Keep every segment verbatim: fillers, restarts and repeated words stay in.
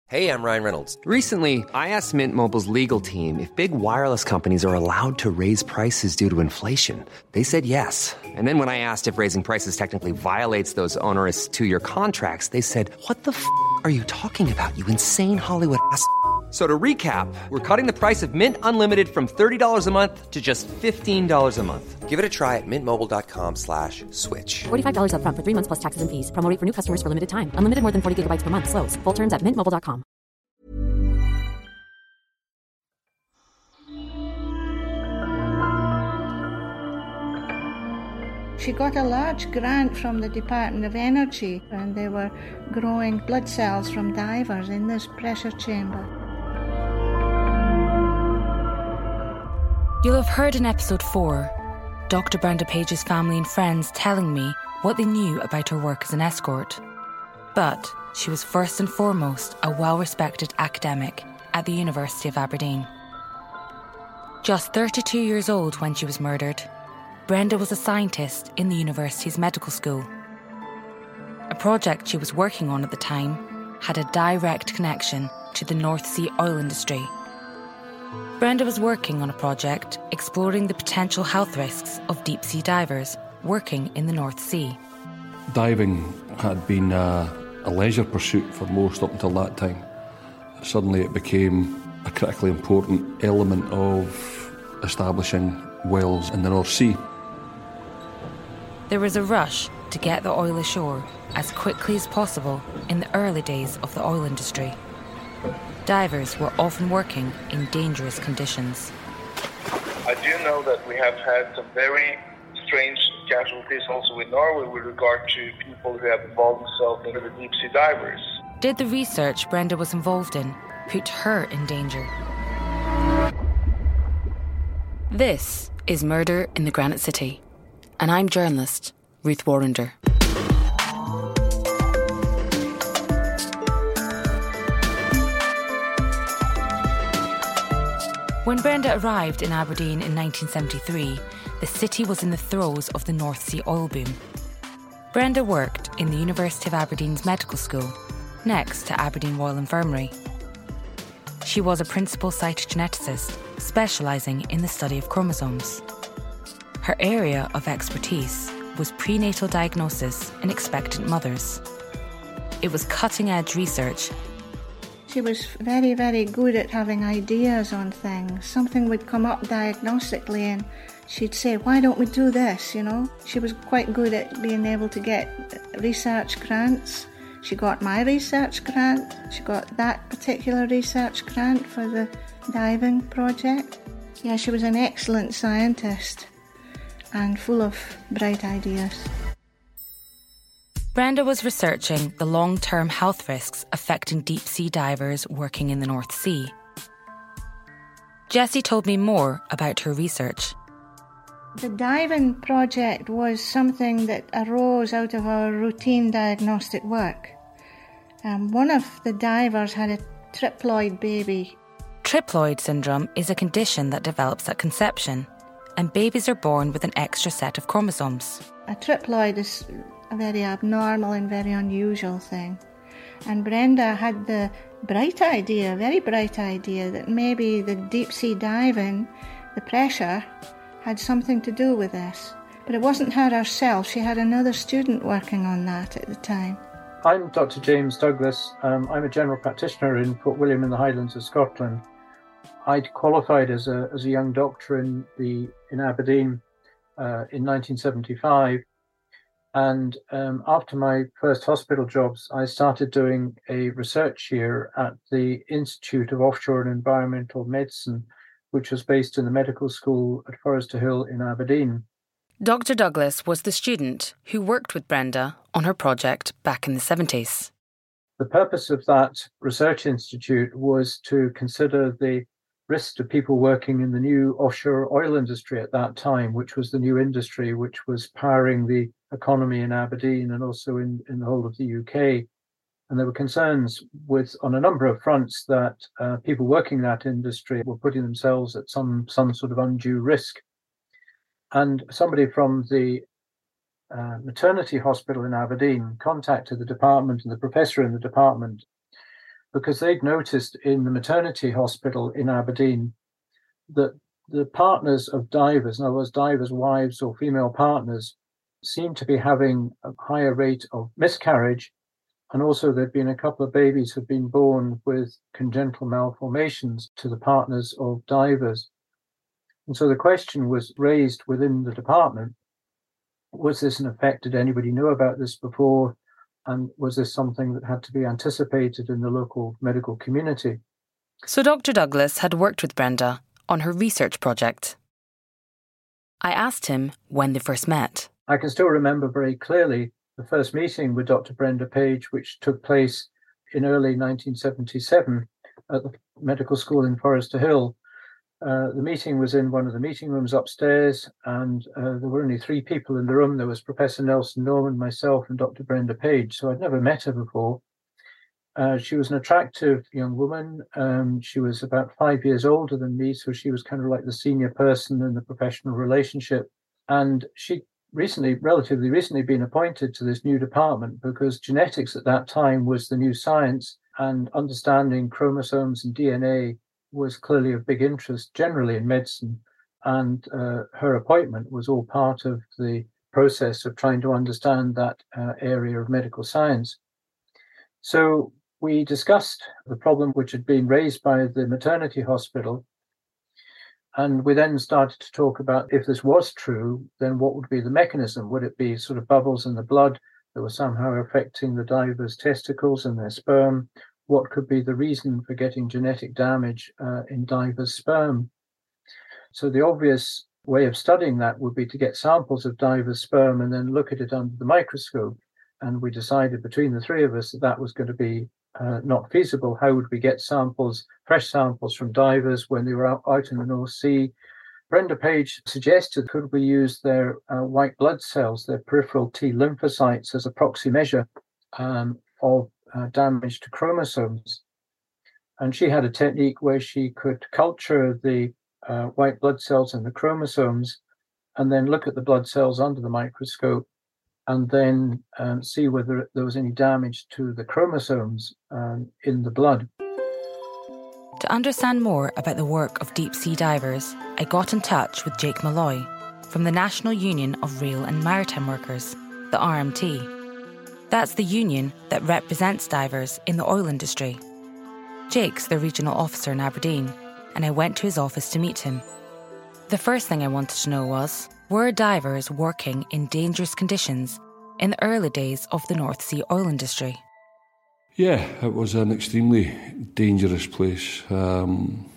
Hey, I'm Ryan Reynolds. Recently, I asked Mint Mobile's legal team if big wireless companies are allowed to raise prices due to inflation. They said yes. And then when I asked if raising prices technically violates those onerous two-year contracts, they said, what the f*** are you talking about, you insane Hollywood ass f- So to recap, we're cutting the price of Mint Unlimited from thirty dollars a month to just fifteen dollars a month. Give it a try at mintmobile.com slash switch. forty-five dollars up front for three months plus taxes and fees. Promo rate for new customers for limited time. Unlimited more than forty gigabytes per month. Slows full terms at mint mobile dot com. She got a large grant from the Department of Energy, and they were growing blood cells from divers in this pressure chamber. You'll have heard in episode four, Doctor Brenda Page's family and friends telling me what they knew about her work as an escort. But she was first and foremost a well-respected academic at the University of Aberdeen. Just thirty-two years old when she was murdered, Brenda was a scientist in the university's medical school. A project she was working on at the time had a direct connection to the North Sea oil industry. Brenda was working on a project exploring the potential health risks of deep-sea divers working in the North Sea. Diving had been a, a leisure pursuit for most up until that time. Suddenly it became a critically important element of establishing wells in the North Sea. There was a rush to get the oil ashore as quickly as possible in the early days of the oil industry. Divers were often working in dangerous conditions. I do know that we have had some very strange casualties also in Norway with regard to people who have involved themselves in the deep-sea divers. Did the research Brenda was involved in put her in danger? This is Murder in the Granite City, and I'm journalist Ruth Warrender. When Brenda arrived in Aberdeen in nineteen seventy-three, the city was in the throes of the North Sea oil boom. Brenda worked in the University of Aberdeen's medical school, next to Aberdeen Royal Infirmary. She was a principal cytogeneticist, specialising in the study of chromosomes. Her area of expertise was prenatal diagnosis in expectant mothers. It was cutting-edge research. She was very, very good at having ideas on things. Something would come up diagnostically and she'd say, why don't we do this, you know? She was quite good at being able to get research grants. She got my research grant. She got that particular research grant for the diving project. Yeah, she was an excellent scientist and full of bright ideas. Brenda was researching the long-term health risks affecting deep-sea divers working in the North Sea. Jessie told me more about her research. The diving project was something that arose out of our routine diagnostic work. Um, one of the divers had a triploid baby. Triploid syndrome is a condition that develops at conception, and babies are born with an extra set of chromosomes. A triploid is a very abnormal and very unusual thing. And Brenda had the bright idea, very bright idea, that maybe the deep-sea diving, the pressure, had something to do with this. But it wasn't her herself. She had another student working on that at the time. I'm Doctor James Douglas. Um, I'm a general practitioner in Port William in the Highlands of Scotland. I'd qualified as a as a young doctor in the in Aberdeen uh, in nineteen seventy-five. And um, after my first hospital jobs, I started doing a research year at the Institute of Offshore and Environmental Medicine, which was based in the medical school at Forester Hill in Aberdeen. Doctor Douglas was the student who worked with Brenda on her project back in the seventies. The purpose of that research institute was to consider the risks to people working in the new offshore oil industry at that time, which was the new industry which was powering the economy in Aberdeen and also in, in the whole of the U K. And there were concerns with on a number of fronts that uh, people working in that industry were putting themselves at some some sort of undue risk. And somebody from the uh, maternity hospital in Aberdeen contacted the department and the professor in the department because they'd noticed in the maternity hospital in Aberdeen that the partners of divers, in other words, divers' wives or female partners, seemed to be having a higher rate of miscarriage. And also there'd been a couple of babies who'd been born with congenital malformations to the partners of divers. And so the question was raised within the department, was this an effect? Did anybody know about this before? And was this something that had to be anticipated in the local medical community? So Doctor Douglas had worked with Brenda on her research project. I asked him when they first met. I can still remember very clearly the first meeting with Doctor Brenda Page, which took place in early nineteen seventy-seven at the medical school in Forester Hill. Uh, the meeting was in one of the meeting rooms upstairs, and uh, there were only three people in the room. There was Professor Nelson Norman, myself, and Doctor Brenda Page. So I'd never met her before. Uh, she was an attractive young woman. Um, she was about five years older than me, so she was kind of like the senior person in the professional relationship. And she recently, relatively recently, been appointed to this new department because genetics at that time was the new science, and understanding chromosomes and D N A was clearly of big interest generally in medicine. And uh, her appointment was all part of the process of trying to understand that uh, area of medical science. So we discussed the problem which had been raised by the maternity hospital. And we then started to talk about, if this was true, then what would be the mechanism? Would it be sort of bubbles in the blood that were somehow affecting the divers' testicles and their sperm? What could be the reason for getting genetic damage uh, in divers' sperm? So the obvious way of studying that would be to get samples of divers' sperm and then look at it under the microscope. And we decided between the three of us that that was going to be uh, not feasible. How would we get samples, fresh samples from divers when they were out, out in the North Sea? Brenda Page suggested, could we use their uh, white blood cells, their peripheral T lymphocytes, as a proxy measure um, of uh, damage to chromosomes? And she had a technique where she could culture the uh, white blood cells and the chromosomes and then look at the blood cells under the microscope and then um, see whether there was any damage to the chromosomes um, in the blood. To understand more about the work of deep-sea divers, I got in touch with Jake Malloy from the National Union of Rail and Maritime Workers, the R M T. That's the union that represents divers in the oil industry. Jake's the regional officer in Aberdeen, and I went to his office to meet him. The first thing I wanted to know was, were divers working in dangerous conditions in the early days of the North Sea oil industry? Yeah, it was an extremely dangerous place. Um,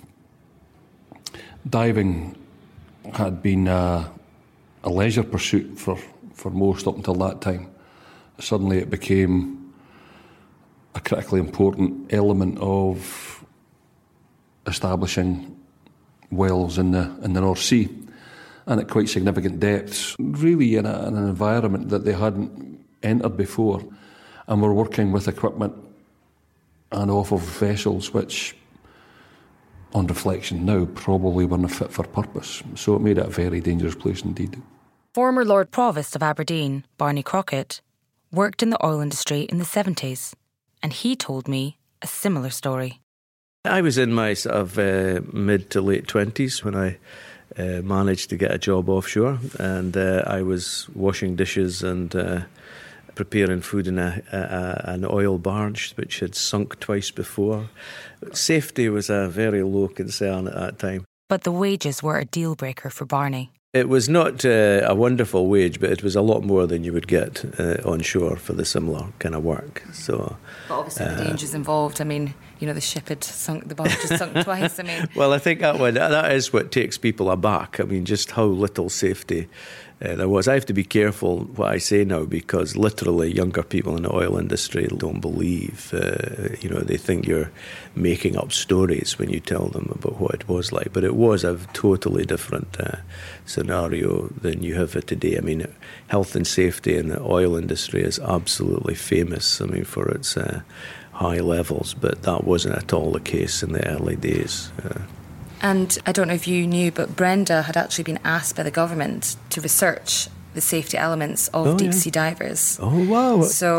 diving had been a, a leisure pursuit for, for most up until that time. Suddenly it became a critically important element of establishing wells in the in the North Sea, and at quite significant depths, really in, a, in an environment that they hadn't entered before, and were working with equipment and off of vessels which, on reflection now, probably weren't fit for purpose. So it made it a very dangerous place indeed. Former Lord Provost of Aberdeen, Barney Crockett, worked in the oil industry in the seventies, and he told me a similar story. I was in my sort of uh, mid to late twenties when I uh, managed to get a job offshore, and uh, I was washing dishes and uh, preparing food in a, a, an oil barge which had sunk twice before. Safety was a very low concern at that time. But the wages were a deal breaker for Barney. It was not uh, a wonderful wage, but it was a lot more than you would get uh, on shore for the similar kind of work. So, but obviously uh, the dangers involved. I mean, you know, the ship had sunk, the barge had sunk twice. I mean, well, I think that one that is what takes people aback. I mean, just how little safety uh, there was. I have to be careful what I say now because literally younger people in the oil industry don't believe. Uh, you know, they think you're making up stories when you tell them about what it was like. But it was a totally different uh, scenario than you have it today. I mean, health and safety in the oil industry is absolutely famous. I mean, for its uh, high levels, but that wasn't at all the case in the early days. Uh, and I don't know if you knew, but Brenda had actually been asked by the government to research the safety elements of oh, deep yeah. sea divers. Oh, wow. So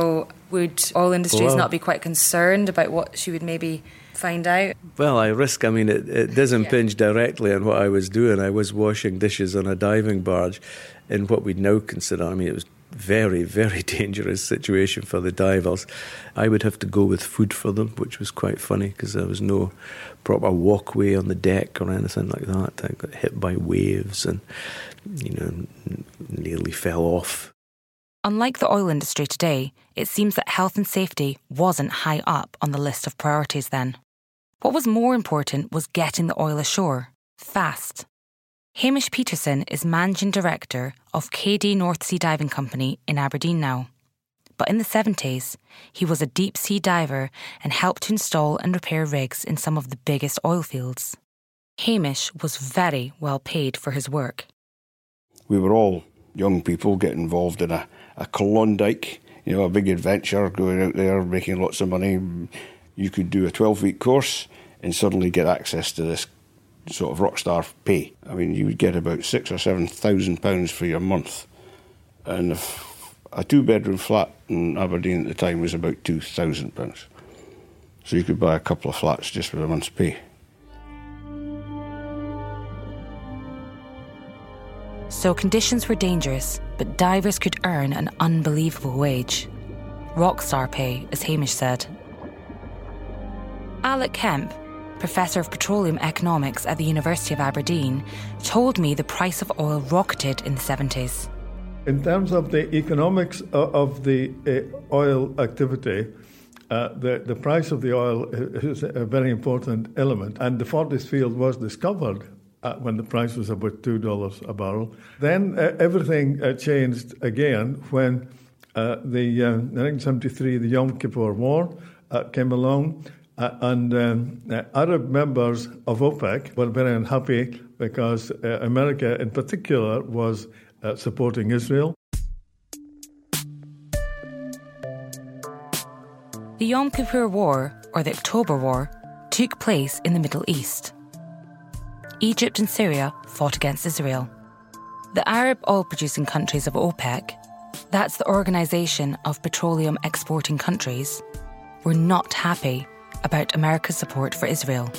Would oil industries Well, not be quite concerned about what she would maybe find out? Well, I risk, I mean, it, it does impinge Yeah. directly on what I was doing. I was washing dishes on a diving barge in what we'd now consider, I mean, it was very, very dangerous situation for the divers. I would have to go with food for them, which was quite funny because there was no proper walkway on the deck or anything like that. I got hit by waves and, you know, nearly fell off. Unlike the oil industry today, it seems that health and safety wasn't high up on the list of priorities then. What was more important was getting the oil ashore, fast. Hamish Peterson is Managing Director of K D North Sea Diving Company in Aberdeen now. But in the seventies, he was a deep-sea diver and helped to install and repair rigs in some of the biggest oil fields. Hamish was very well paid for his work. We were all young people getting involved in a, a Klondike, you know, a big adventure, going out there, making lots of money. You could do a twelve-week course and suddenly get access to this sort of rock star pay. I mean, you would get about six or seven thousand pounds for your month, and if a two-bedroom flat in Aberdeen at the time was about two thousand pounds. So you could buy a couple of flats just with a month's pay. So conditions were dangerous, but divers could earn an unbelievable wage. Rockstar pay, as Hamish said. Alec Kemp, Professor of Petroleum Economics at the University of Aberdeen, told me the price of oil rocketed in the seventies. In terms of the economics of the uh, oil activity, uh, the, the price of the oil is a very important element. And the Forties field was discovered uh, when the price was about two dollars a barrel. Then uh, everything uh, changed again when uh, the uh, nineteen seventy-three, the Yom Kippur War uh, came along. Uh, and um, uh, Arab members of OPEC were very unhappy because uh, America in particular was uh, supporting Israel. The Yom Kippur War, or the October War, took place in the Middle East. Egypt and Syria fought against Israel. The Arab oil-producing countries of OPEC, that's the organisation of petroleum exporting countries, were not happy about America's support for Israel.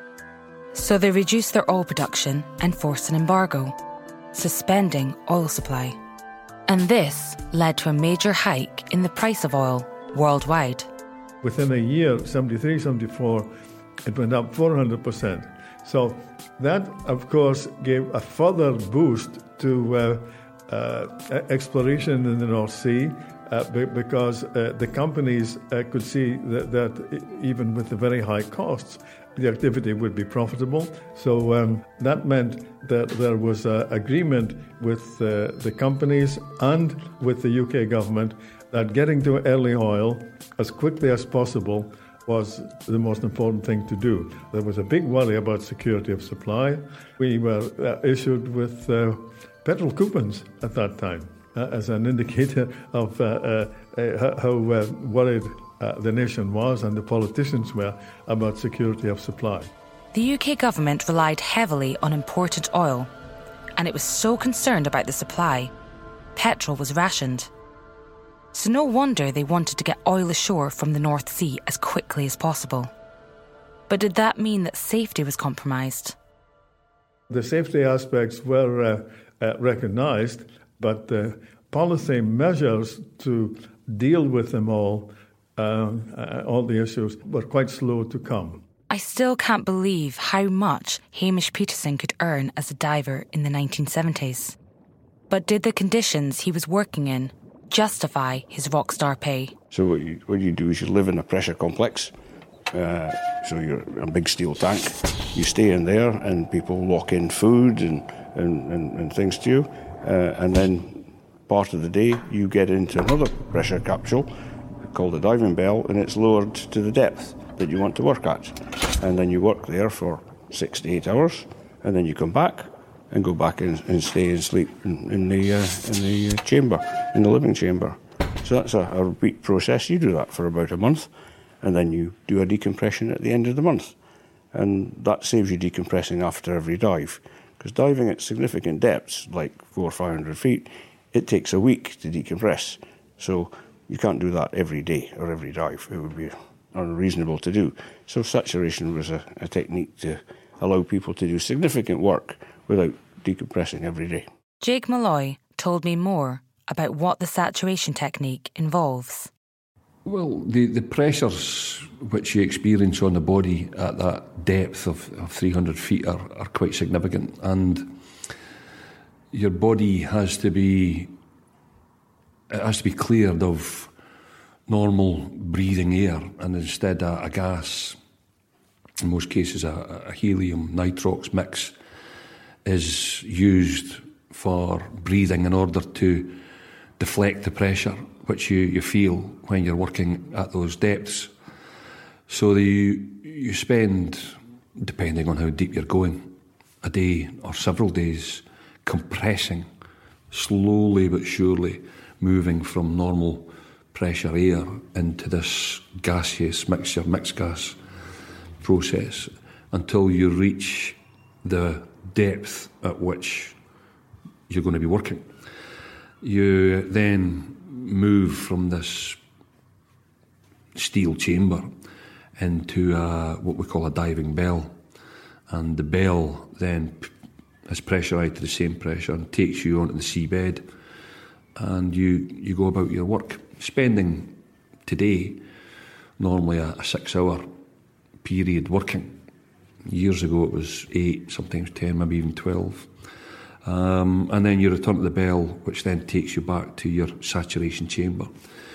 So they reduced their oil production and forced an embargo, suspending oil supply. And this led to a major hike in the price of oil worldwide. Within a year, seventy-three, seventy-four, it went up four hundred percent. So that, of course, gave a further boost to uh, uh, exploration in the North Sea, Uh, because uh, the companies uh, could see that, that even with the very high costs, the activity would be profitable. So um, that meant that there was an agreement with uh, the companies and with the U K government that getting to early oil as quickly as possible was the most important thing to do. There was a big worry about security of supply. We were uh, issued with uh, petrol coupons at that time, Uh, as an indicator of uh, uh, uh, how uh, worried uh, the nation was and the politicians were about security of supply. The U K government relied heavily on imported oil, and it was so concerned about the supply, petrol was rationed. So no wonder they wanted to get oil ashore from the North Sea as quickly as possible. But did that mean that safety was compromised? The safety aspects were uh, uh, recognised, but uh, policy measures to deal with them all, uh, uh, all the issues, were quite slow to come. I still can't believe how much Hamish Peterson could earn as a diver in the nineteen seventies. But did the conditions he was working in justify his rockstar pay? So what you, what you do is you live in a pressure complex. Uh, so you're a big steel tank. You stay in there and people walk in food and, and, and, and things to you. Uh, and then part of the day you get into another pressure capsule called a diving bell, and it's lowered to the depth that you want to work at. And then you work there for six to eight hours, and then you come back and go back and, and stay and sleep in, in the uh, in the chamber, in the living chamber. So that's a, a repeat process. You do that for about a month, and then you do a decompression at the end of the month. And that saves you decompressing after every dive. Because diving at significant depths, like four or five hundred feet, it takes a week to decompress. So You can't do that every day or every dive. It would be unreasonable to do. So saturation was a, a technique to allow people to do significant work without decompressing every day. Jake Malloy told me more about what the saturation technique involves. Well, the, the pressures which you experience on the body at that depth of, of three hundred feet are, are quite significant, and your body has to be it has to be cleared of normal breathing air, and instead a, a gas, in most cases a, a helium nitrox mix, is used for breathing in order to deflect the pressure which you, you feel when you're working at those depths. So the, you, you spend, depending on how deep you're going, a day or several days compressing, slowly but surely moving from normal pressure air into this gaseous mixture, mixed gas process, until you reach the depth at which you're going to be working. You then move from this steel chamber into a, what we call a diving bell, and the bell then is pressurised to the same pressure and takes you onto the seabed, and you, you go about your work, spending today normally a, a six-hour period working. Years ago it was eight, sometimes ten, maybe even twelve. Um, and then you return to the bell, which then takes you back to your saturation chamber.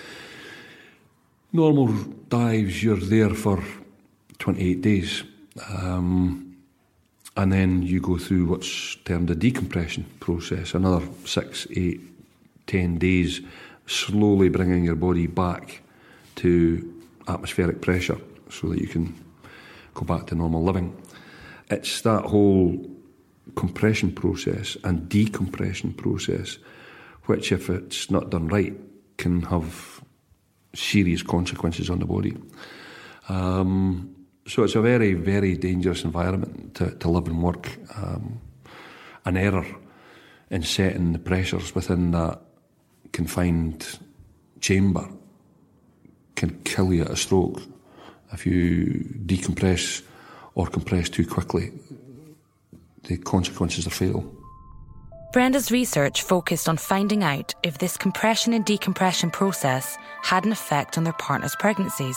Normal dives, you're there for twenty-eight days. Um, and then you go through what's termed a decompression process, another six, eight, ten days, slowly bringing your body back to atmospheric pressure so that you can go back to normal living. It's that whole compression process and decompression process which, if it's not done right, can have serious consequences on the body. Um, so it's a very, very dangerous environment to, to live and work. Um, an error in setting the pressures within that confined chamber can kill you at a stroke. If you decompress or compress too quickly, the consequences are fatal. Brenda's research focused on finding out if this compression and decompression process had an effect on their partners' pregnancies.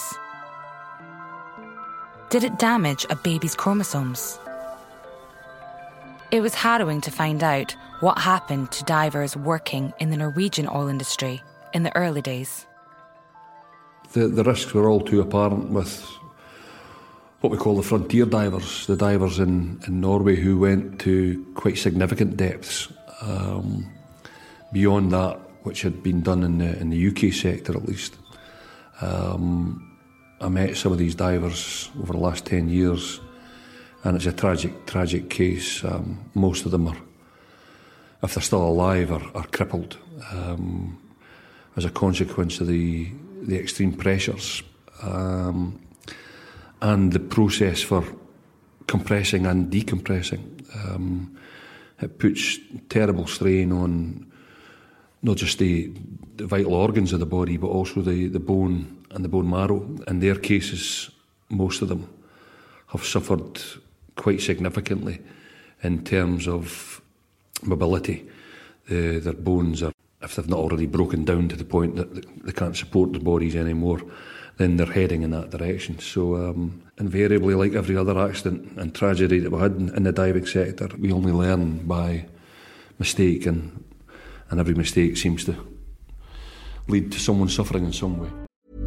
Did it damage a baby's chromosomes? It was harrowing to find out what happened to divers working in the Norwegian oil industry in the early days. The, the risks were all too apparent with what we call the frontier divers, the divers in, in Norway who went to quite significant depths, um, beyond that which had been done in the, in the U K sector at least. Um, I met some of these divers over the last ten years, and it's a tragic, tragic case. Um, most of them are, if they're still alive, are, are crippled um, as a consequence of the, the extreme pressures. Um, and the process for compressing and decompressing. Um, it puts terrible strain on not just the, the vital organs of the body, but also the, the bone and the bone marrow. In their cases, most of them have suffered quite significantly in terms of mobility. The, their bones are, if they've not already broken down to the point that they can't support their bodies anymore, then they're heading in that direction. So um, invariably, like every other accident and tragedy that we had in, in the diving sector, we only learn by mistake, and, and every mistake seems to lead to someone suffering in some way.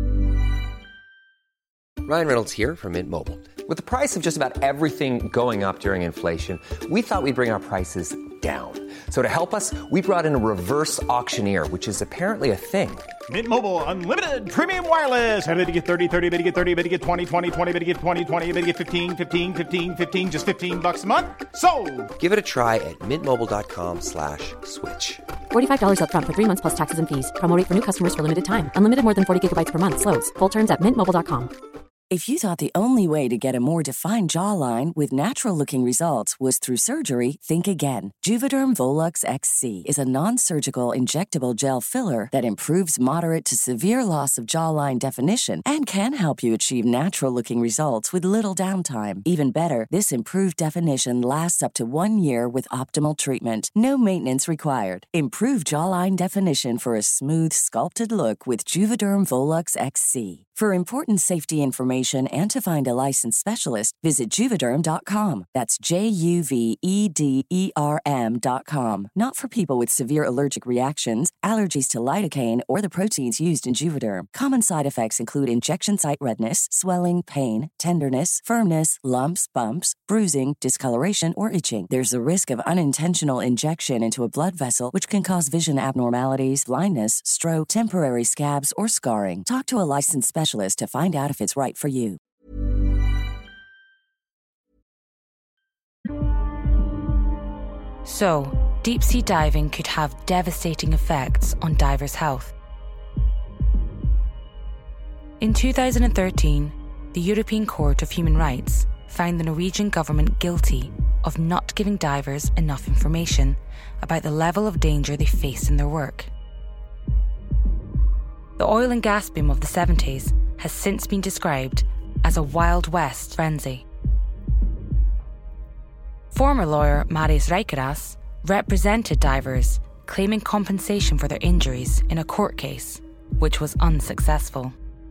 Ryan Reynolds here from Mint Mobile. With the price of just about everything going up during inflation, we thought we'd bring our prices down. So to help us, we brought in a reverse auctioneer, which is apparently a thing. Mint Mobile Unlimited Premium Wireless. How to get thirty, thirty, how to get thirty, how to get twenty, twenty, twenty, how to get twenty, twenty, how to get fifteen, fifteen, fifteen, fifteen, just fifteen bucks a month? Sold! Give it a try at mintmobile.com slash switch. forty-five dollars up front for three months plus taxes and fees. Promo rate for new customers for limited time. Unlimited more than forty gigabytes per month slows. Full terms at mint mobile dot com. If you thought the only way to get a more defined jawline with natural-looking results was through surgery, think again. Juvederm Volux X C is a non-surgical injectable gel filler that improves moderate to severe loss of jawline definition and can help you achieve natural-looking results with little downtime. Even better, this improved definition lasts up to one year with optimal treatment. No maintenance required. Improve jawline definition for a smooth, sculpted look with Juvederm Volux X C. For important safety information and to find a licensed specialist, visit Juvederm dot com. That's J U V E D E R M dot com. Not for people with severe allergic reactions, allergies to lidocaine, or the proteins used in Juvederm. Common side effects include injection site redness, swelling, pain, tenderness, firmness, lumps, bumps, bruising, discoloration, or itching. There's a risk of unintentional injection into a blood vessel, which can cause vision abnormalities, blindness, stroke, temporary scabs, or scarring. Talk to a licensed specialist to find out if it's right for you. So, deep-sea diving could have devastating effects on divers' health. In two thousand thirteen, the European Court of Human Rights found the Norwegian government guilty of not giving divers enough information about the level of danger they face in their work. The oil and gas boom of the seventies has since been described as a Wild West frenzy. Former lawyer Marius Reikeras represented divers, claiming compensation for their injuries in a court case, which was unsuccessful.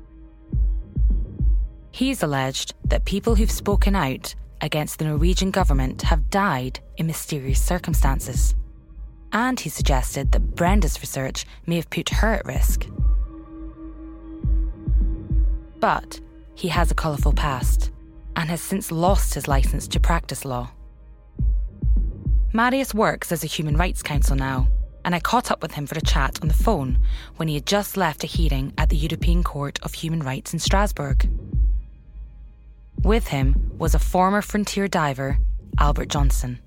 He's alleged that people who've spoken out against the Norwegian government have died in mysterious circumstances. And he suggested that Brenda's research may have put her at risk. But he has a colourful past and has since lost his licence to practice law. Marius works as a human rights counsel now, and I caught up with him for a chat on the phone when he had just left a hearing at the European Court of Human Rights in Strasbourg. With him was a former frontier diver, Albert Johnson.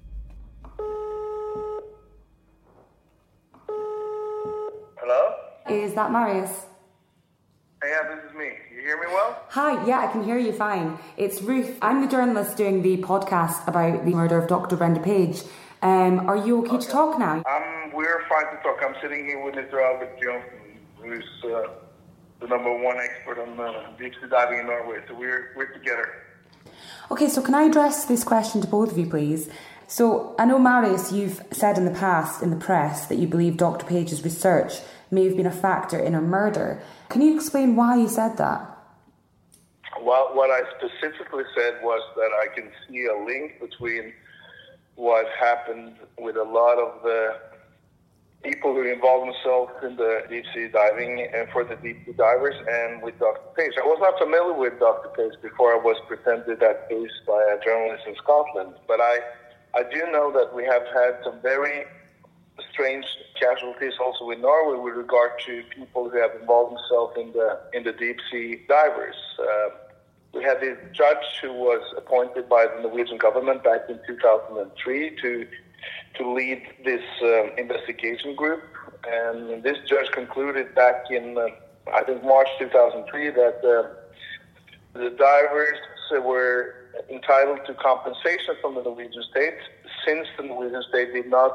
Hello? Is that Marius? Yeah, this is me. You hear me well? Hi, yeah, I can hear you fine. It's Ruth. I'm the journalist doing the podcast about the murder of Doctor Brenda Page. Um, are you okay, okay to talk now? Um, we're fine to talk. I'm sitting here with Mister Albert Johnson, who's uh, the number one expert on uh, deep sea diving in Norway. So we're we're together. Okay, so can I address this question to both of you, please? So I know, Marius, you've said in the past in the press that you believe Doctor Page's research may have been a factor in her murder. Can you explain why you said that? Well, what I specifically said was that I can see a link between what happened with a lot of the people who involve themselves in the deep sea diving and for the deep sea divers and with Doctor Page. I was not familiar with Doctor Page before I was presented that case by a journalist in Scotland, but I, I do know that we have had some very strange casualties also in Norway with regard to people who have involved themselves in the in the deep sea divers. Uh, we had this judge who was appointed by the Norwegian government back in two thousand three to to lead this um, investigation group, and this judge concluded back in uh, I think March two thousand three that uh, the divers were entitled to compensation from the Norwegian state since the Norwegian state did not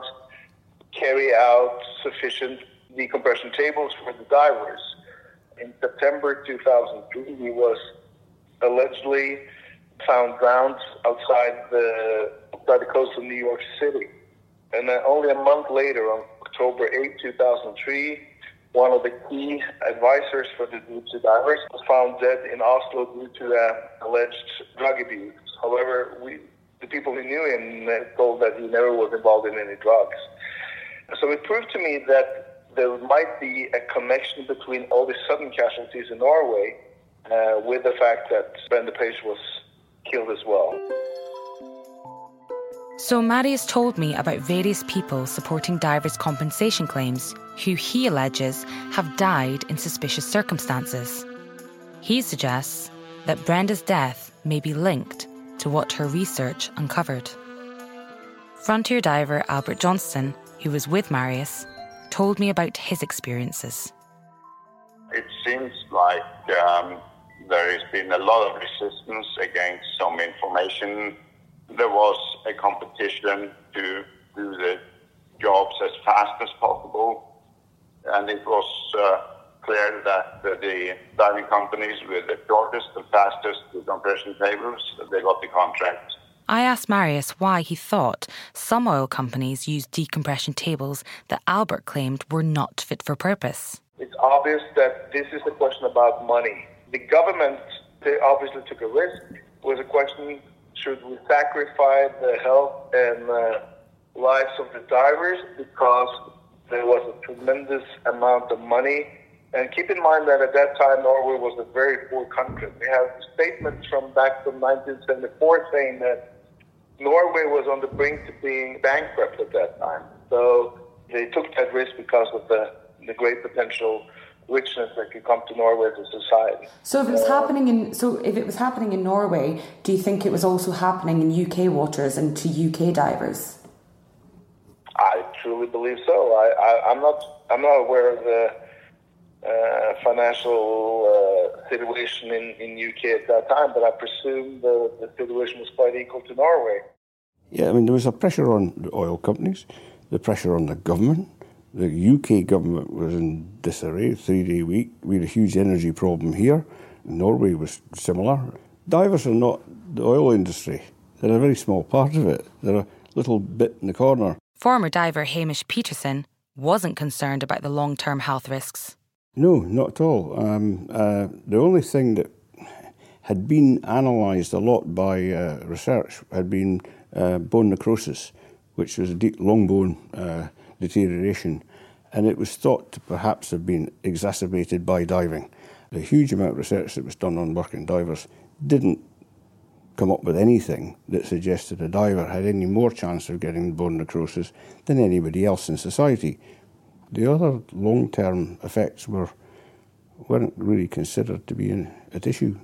carry out sufficient decompression tables for the divers. In September two thousand three, he was allegedly found drowned outside the, outside the coast of New York City. And then only a month later, on October eighth, two thousand three, one of the key advisors for the deep sea divers was found dead in Oslo due to uh, alleged drug abuse. However, we, the people who knew him told that he never was involved in any drugs. So it proved to me that there might be a connection between all the sudden casualties in Norway uh, with the fact that Brenda Page was killed as well. So Marius told me about various people supporting divers' compensation claims who he alleges have died in suspicious circumstances. He suggests that Brenda's death may be linked to what her research uncovered. Frontier diver Albert Johnson, who was with Marius, told me about his experiences. It seems like um, There has been a lot of resistance against some information. There was a competition to do the jobs as fast as possible, and it was uh, clear that uh, the diving companies with the shortest and fastest decompression tables, they got the contract. I asked Marius why he thought some oil companies used decompression tables that Albert claimed were not fit for purpose. It's obvious that this is a question about money. The government, they obviously took a risk. It was a question, should we sacrifice the health and uh, lives of the divers because there was a tremendous amount of money. And keep in mind that at that time, Norway was a very poor country. We have statements from back from nineteen seventy-four saying that Norway was on the brink to being bankrupt at that time. So they took that risk because of the, the great potential richness that could come to Norway as a society. So if it was uh, happening in so if it was happening in Norway, do you think it was also happening in U K waters and to U K divers? I truly believe so. I, I, I'm not I'm not aware of the uh, financial uh, situation in, in U K at that time, but I presume the, the situation was quite equal to Norway. Yeah, I mean, there was a pressure on the oil companies, the pressure on the government. The U K government was in disarray, three-day week. We had a huge energy problem here. Norway was similar. Divers are not the oil industry. They're a very small part of it. They're a little bit in the corner. Former diver Hamish Peterson wasn't concerned about the long-term health risks. No, not at all. Um, uh, the only thing that had been analysed a lot by uh, research had been uh, bone necrosis, which was a deep long bone uh, deterioration, and it was thought to perhaps have been exacerbated by diving. The huge amount of research that was done on working divers didn't come up with anything that suggested a diver had any more chance of getting bone necrosis than anybody else in society. The other long-term effects were, weren't really considered to be an, at issue.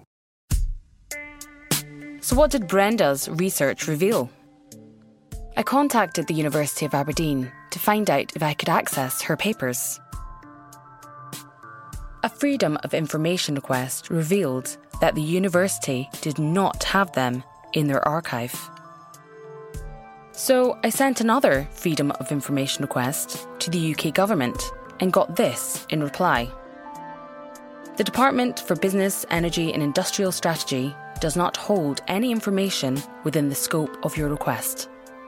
So what did Brenda's research reveal? I contacted the University of Aberdeen to find out if I could access her papers. A Freedom of Information request revealed that the university did not have them in their archive. So I sent another Freedom of Information request to the U K government and got this in reply. The Department for Business, Energy and Industrial Strategy does not hold any information within the scope of your request.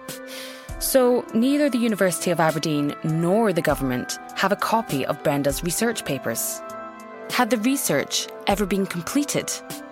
So neither the University of Aberdeen nor the government have a copy of Brenda's research papers. Had the research ever been completed?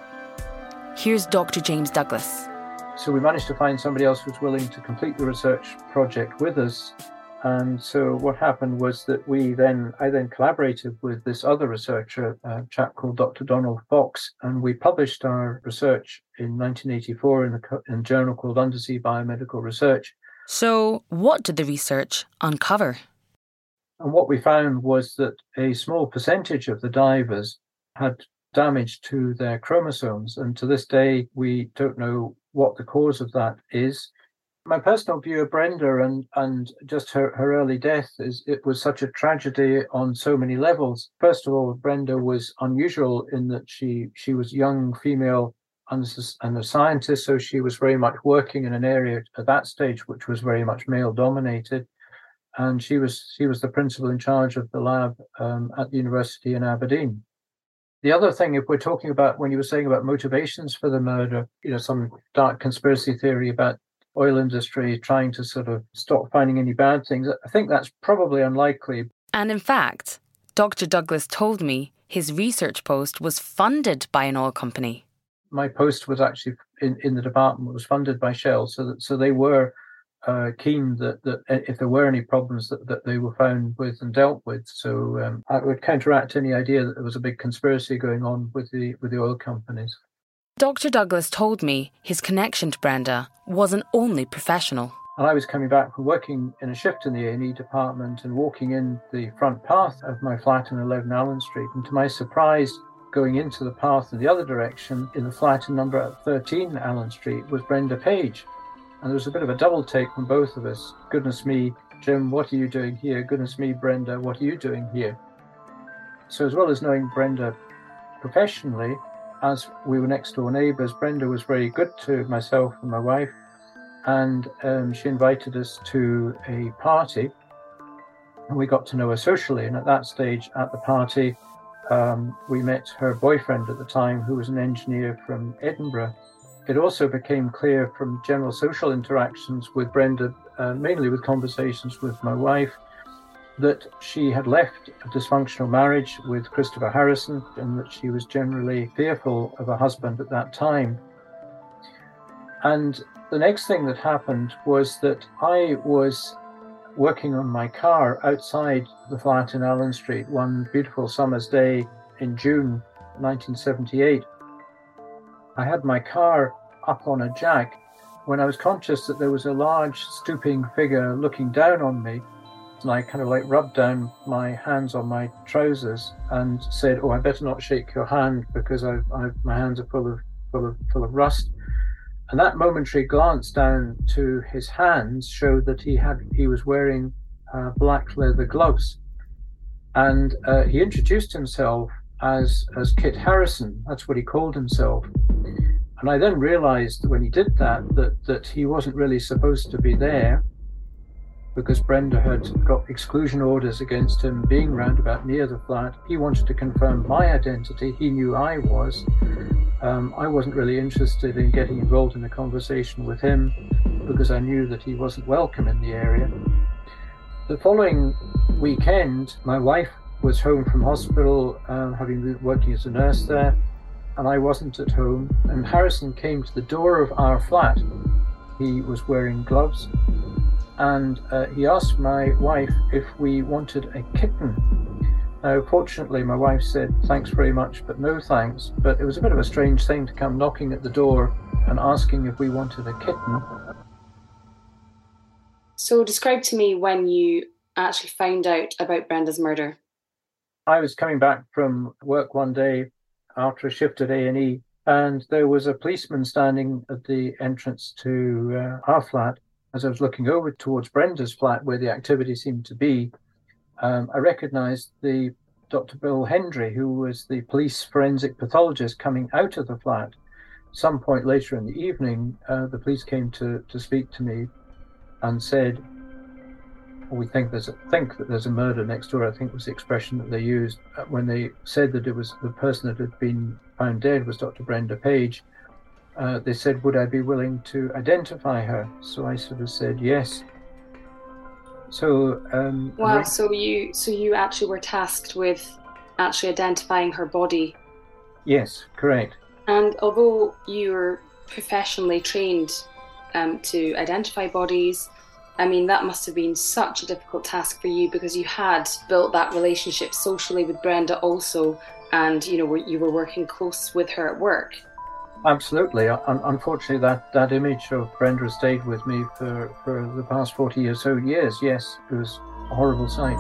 Here's Doctor James Douglas. So we managed to find somebody else who was willing to complete the research project with us. And so what happened was that we then, I then collaborated with this other researcher, a chap called Doctor Donald Fox, and we published our research in nineteen eighty-four in a, in a journal called Undersea Biomedical Research. So what did the research uncover? And what we found was that a small percentage of the divers had damage to their chromosomes. And to this day, we don't know what the cause of that is. My personal view of Brenda and, and just her, her early death is it was such a tragedy on so many levels. First of all, Brenda was unusual in that she, she was young, female, and a scientist, so she was very much working in an area at that stage which was very much male-dominated. And she was she was the principal in charge of the lab um, at the university in Aberdeen. The other thing, if we're talking about when you were saying about motivations for the murder, you know, some dark conspiracy theory about oil industry trying to sort of stop finding any bad things, I think that's probably unlikely. And in fact, Doctor Douglas told me his research post was funded by an oil company. My post was actually in, in the department, was funded by Shell, so that so they were uh, keen that, that if there were any problems that, that they were found with and dealt with. So um, I would counteract any idea that there was a big conspiracy going on with the with the oil companies. Doctor Douglas told me his connection to Brenda wasn't only professional. And I was coming back from working in a shift in the A and E department and walking in the front path of my flat in eleven Allen Street. And to my surprise, going into the path in the other direction, in the flat in number thirteen Allen Street, was Brenda Page. And there was a bit of a double take from both of us. Goodness me, Jim, what are you doing here? Goodness me, Brenda, what are you doing here? So as well as knowing Brenda professionally, as we were next door neighbours, Brenda was very good to myself and my wife, and um, she invited us to a party, and we got to know her socially. And at that stage, at the party, um, we met her boyfriend at the time, who was an engineer from Edinburgh. It also became clear from general social interactions with Brenda, uh, mainly with conversations with my wife, that she had left a dysfunctional marriage with Christopher Harrison, and that she was generally fearful of a husband at that time. And the next thing that happened was that I was working on my car outside the flat in Allen Street one beautiful summer's day in June nineteen seventy-eight. I had my car up on a jack when I was conscious that there was a large stooping figure looking down on me. And I kind of like rubbed down my hands on my trousers and said, "Oh, I better not shake your hand because I've, I've, my hands are full of full of full of rust." And that momentary glance down to his hands showed that he had he was wearing uh, black leather gloves, and uh, he introduced himself as as Kit Harrison. That's what he called himself. And I then realized when he did that that that he wasn't really supposed to be there, because Brenda had got exclusion orders against him being roundabout near the flat. He wanted to confirm my identity. He knew I was. Um, I wasn't really interested in getting involved in a conversation with him because I knew that he wasn't welcome in the area. The following weekend, my wife was home from hospital, uh, having been working as a nurse there, and I wasn't at home. And Harrison came to the door of our flat. He was wearing gloves. And uh, he asked my wife if we wanted a kitten. Now, fortunately, my wife said, "Thanks very much, but no thanks." But it was a bit of a strange thing to come knocking at the door and asking if we wanted a kitten. So describe to me when you actually found out about Brenda's murder. I was coming back from work one day after a shift at A and E, and there was a policeman standing at the entrance to uh, our flat. As I was looking over towards Brenda's flat, where the activity seemed to be, um, I recognised the Doctor Bill Hendry, who was the police forensic pathologist coming out of the flat. Some point later in the evening, uh, the police came to, to speak to me and said, "We think there's a, think that there's a murder next door." I think was the expression that they used when they said that it was the person that had been found dead was Doctor Brenda Page. Uh, they said, would I be willing to identify her? So I sort of said yes. So um, wow. Re- so you so you actually were tasked with actually identifying her body. Yes, correct. And although you're professionally trained um, to identify bodies, I mean, that must have been such a difficult task for you because you had built that relationship socially with Brenda also, and you know you were working close with her at work. Absolutely. Unfortunately, that, that image of Brenda stayed with me for, for the past forty or so years. Yes, it was a horrible sight.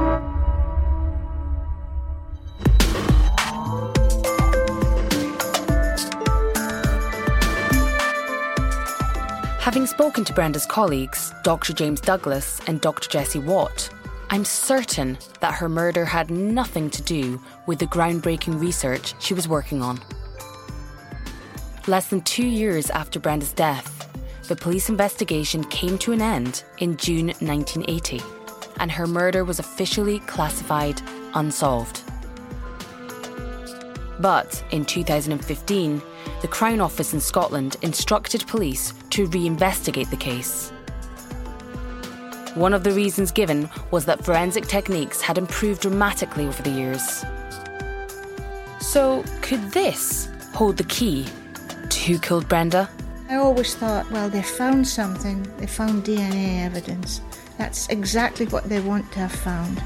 Having spoken to Brenda's colleagues, Doctor James Douglas and Doctor Jessie Watt, I'm certain that her murder had nothing to do with the groundbreaking research she was working on. Less than two years after Brenda's death, the police investigation came to an end in June nineteen eighty, and her murder was officially classified unsolved. But in two thousand fifteen, the Crown Office in Scotland instructed police to reinvestigate the case. One of the reasons given was that forensic techniques had improved dramatically over the years. So, could this hold the key to who killed Brenda? I always thought, well, they found something. They found D N A evidence. That's exactly what they want to have found.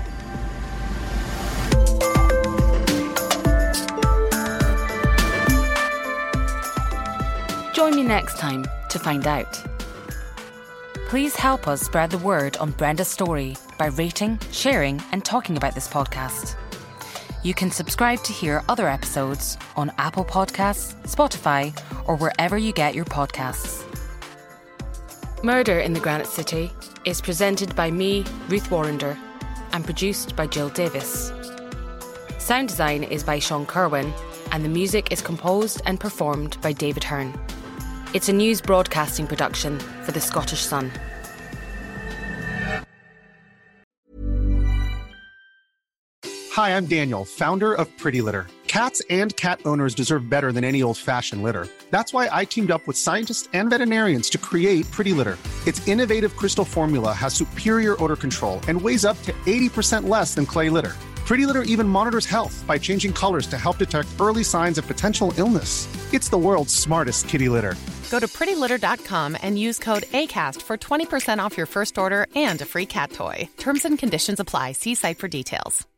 Join me next time to find out. Please help us spread the word on Brenda's story by rating, sharing, and talking about this podcast. You can subscribe to hear other episodes on Apple Podcasts, Spotify, or wherever you get your podcasts. Murder in the Granite City is presented by me, Ruth Warrender, and produced by Jill Davis. Sound design is by Sean Kerwin, and the music is composed and performed by David Hearn. It's a news broadcasting production for the Scottish Sun. Hi, I'm Daniel, founder of Pretty Litter. Cats and cat owners deserve better than any old-fashioned litter. That's why I teamed up with scientists and veterinarians to create Pretty Litter. Its innovative crystal formula has superior odor control and weighs up to eighty percent less than clay litter. Pretty Litter even monitors health by changing colors to help detect early signs of potential illness. It's the world's smartest kitty litter. Go to pretty litter dot com and use code ACAST for twenty percent off your first order and a free cat toy. Terms and conditions apply. See site for details.